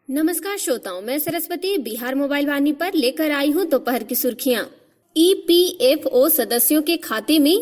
नमस्कार श्रोताओं, मैं सरस्वती बिहार मोबाइल वाणी पर लेकर आई हूँ दोपहर की सुर्खियाँ। ईपीएफओ सदस्यों के खाते में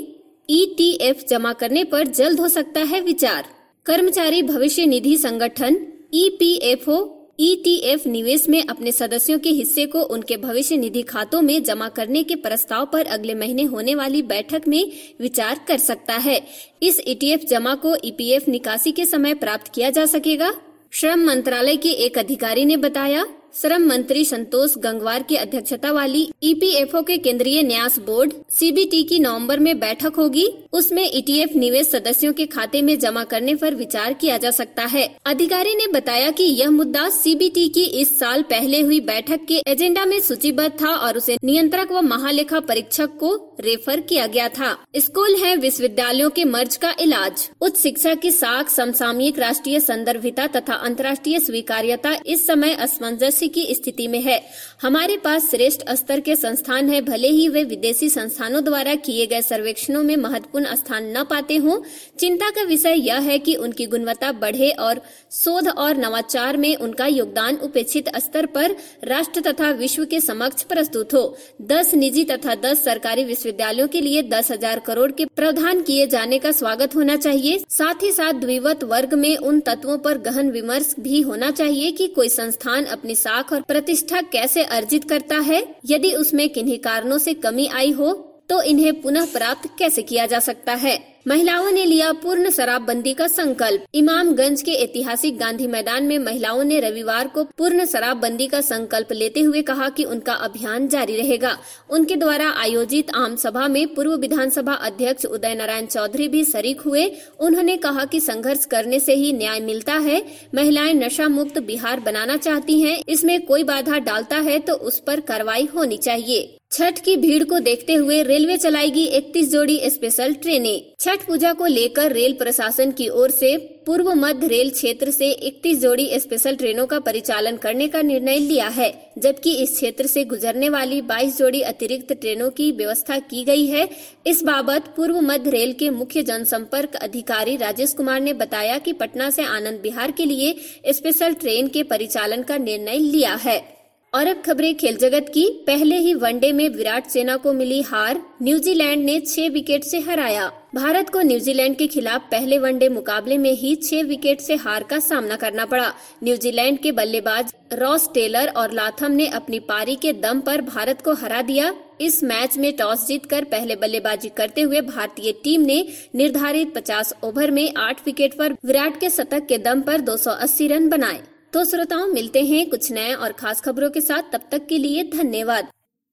ईटीएफ जमा करने पर जल्द हो सकता है विचार। कर्मचारी भविष्य निधि संगठन ईपीएफओ ईटीएफ निवेश में अपने सदस्यों के हिस्से को उनके भविष्य निधि खातों में जमा करने के प्रस्ताव पर अगले महीने होने वाली बैठक में विचार कर सकता है। इस ईटीएफ जमा को ईपीएफ निकासी के समय प्राप्त किया जा सकेगा। श्रम मंत्रालय के एक अधिकारी ने बताया, श्रम मंत्री संतोष गंगवार की अध्यक्षता वाली ईपीएफओ के केंद्रीय न्यास बोर्ड सीबीटी की नवंबर में बैठक होगी। उसमें ईटीएफ निवेश सदस्यों के खाते में जमा करने पर विचार किया जा सकता है। अधिकारी ने बताया कि यह मुद्दा सीबीटी की इस साल पहले हुई बैठक के एजेंडा में सूचीबद्ध था और उसे नियंत्रक व महालेखा परीक्षक को रेफर किया गया था। स्कूल है विश्वविद्यालयों के मर्ज का इलाज। उच्च शिक्षा की साख, समसामयिक राष्ट्रीय संदर्भिता तथा अंतर्राष्ट्रीय स्वीकार्यता इस समय असमंजस की स्थिति में है। हमारे पास श्रेष्ठ स्तर के संस्थान है, भले ही वे विदेशी संस्थानों द्वारा किए गए सर्वेक्षणों में महत्वपूर्ण स्थान न पाते हों। चिंता का विषय यह है कि उनकी गुणवत्ता बढ़े और शोध और नवाचार में उनका योगदान उपेक्षित स्तर पर राष्ट्र तथा विश्व के समक्ष प्रस्तुत हो। 10 निजी तथा 10 सरकारी विश्वविद्यालयों के लिए 10,000 करोड़ के प्रावधान किए जाने का स्वागत होना चाहिए। साथ ही साथ द्विवत वर्ग में उन तत्वों पर गहन विमर्श भी होना चाहिए कि कोई संस्थान अपनी साख और प्रतिष्ठा कैसे अर्जित करता है। यदि उसमें किन्हीं कारणों से कमी आई हो तो इन्हें पुनः प्राप्त कैसे किया जा सकता है। महिलाओं ने लिया पूर्ण शराबबंदी का संकल्प। इमामगंज के ऐतिहासिक गांधी मैदान में महिलाओं ने रविवार को पूर्ण शराबबंदी का संकल्प लेते हुए कहा कि उनका अभियान जारी रहेगा। उनके द्वारा आयोजित आम सभा में पूर्व विधानसभा अध्यक्ष उदय नारायण चौधरी भी शरीक हुए। उन्होंने कहा कि संघर्ष करने से ही न्याय मिलता है। महिलाएं नशा मुक्त बिहार बनाना चाहती हैं। इसमें कोई बाधा डालता है तो उस पर कार्रवाई होनी चाहिए। छठ की भीड़ को देखते हुए रेलवे चलाएगी 31 जोड़ी स्पेशल ट्रेनें। छठ पूजा को लेकर रेल प्रशासन की ओर से पूर्व मध्य रेल क्षेत्र से 31 जोड़ी स्पेशल ट्रेनों का परिचालन करने का निर्णय लिया है, जबकि इस क्षेत्र से गुजरने वाली 22 जोड़ी अतिरिक्त ट्रेनों की व्यवस्था की गई है। इस बाबत पूर्व मध्य रेल के मुख्य जनसंपर्क अधिकारी राजेश कुमार ने बताया कि पटना से आनंद विहार के लिए स्पेशल ट्रेन के परिचालन का निर्णय लिया है। और अब खबरें खेल जगत की। पहले ही वनडे में विराट सेना को मिली हार। न्यूजीलैंड ने 6 विकेट से हराया। भारत को न्यूजीलैंड के खिलाफ पहले वनडे मुकाबले में ही 6 विकेट से हार का सामना करना पड़ा। न्यूजीलैंड के बल्लेबाज रॉस टेलर और लाथम ने अपनी पारी के दम पर भारत को हरा दिया। इस मैच में टॉस जीतकर पहले बल्लेबाजी करते हुए भारतीय टीम ने निर्धारित 50 ओवर में 8 विकेट पर विराट के शतक के दम पर 280 रन बनाए। तो श्रोताओं, मिलते हैं कुछ नए और खास खबरों के साथ। तब तक के लिए धन्यवाद।